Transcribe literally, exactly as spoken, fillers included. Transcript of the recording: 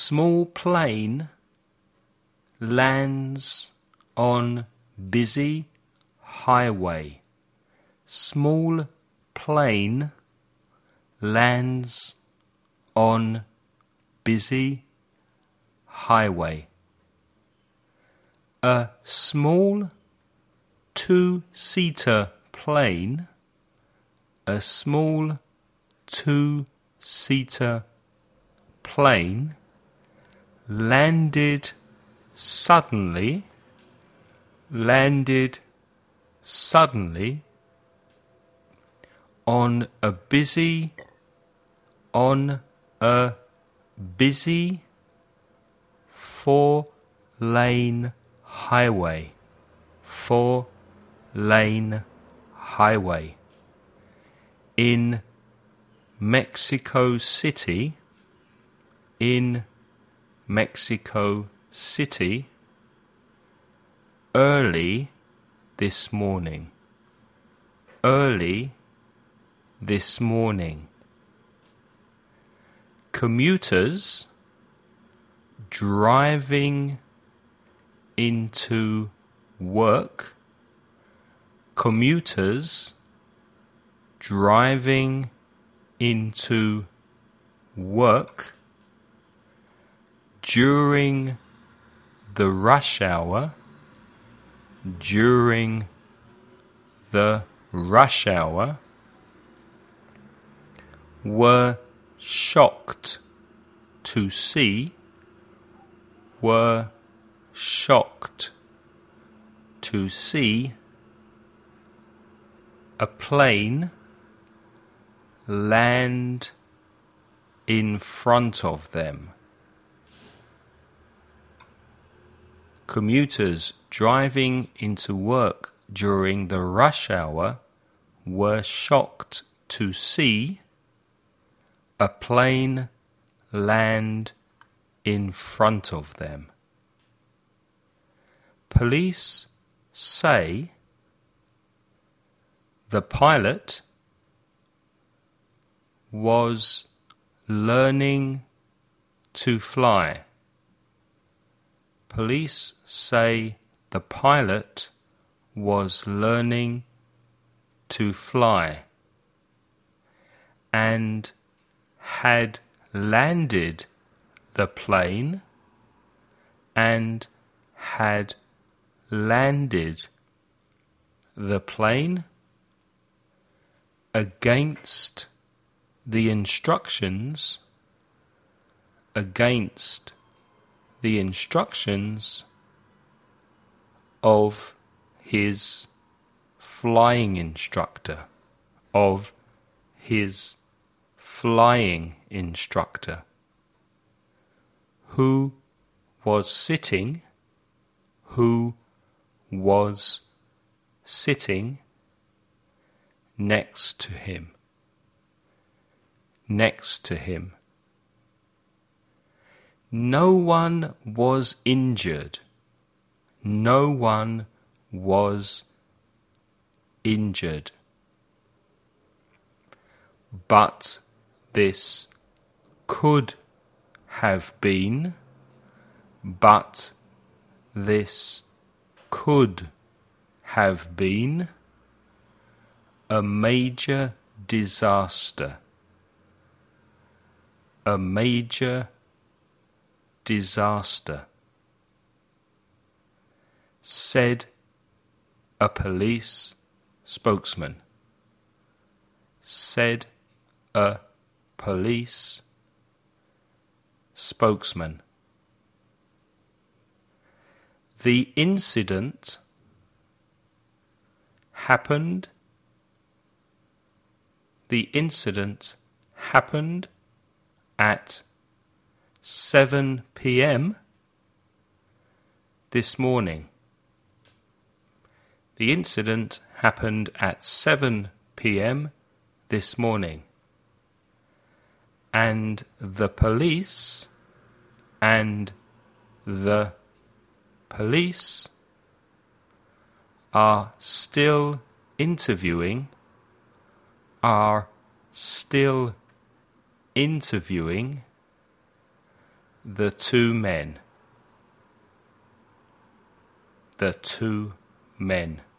small plane lands on busy highway. Small plane lands on busy highway. A small two-seater plane, a small two-seater plane landed suddenly, landed suddenly on a busy, on a busy four-lane highway, four-lane highway in Mexico City, in Mexico City, early this morning, early this morning. Commuters driving into work, commuters driving into work during the rush hour, during the rush hour, were shocked to see, were shocked to see a plane land in front of them. Commuters driving into work during the rush hour were shocked to see a plane land in front of them. Police say the pilot was learning to fly. Police say the pilot was learning to fly and had landed the plane and had landed the plane against the instructions, against the instructions of his flying instructor, of his flying instructor, who was sitting, who was sitting next to him, next to him. No one was injured. No one was injured. But this could have been, but this could have been a major disaster. A major disaster, said a police spokesman, said a police spokesman. The incident happened, the incident happened at seven p.m. this morning. The incident happened at seven p.m. this morning. And the police, and the police are still interviewing, are still interviewing The two men. The two men.